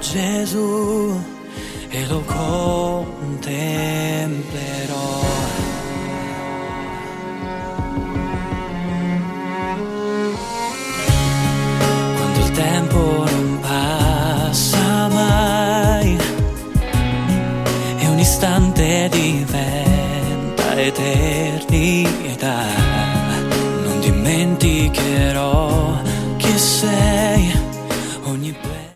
Gesù e lo contemplerò. Quando il tempo non passa mai e un istante diventa eternità, non dimenticherò chi sei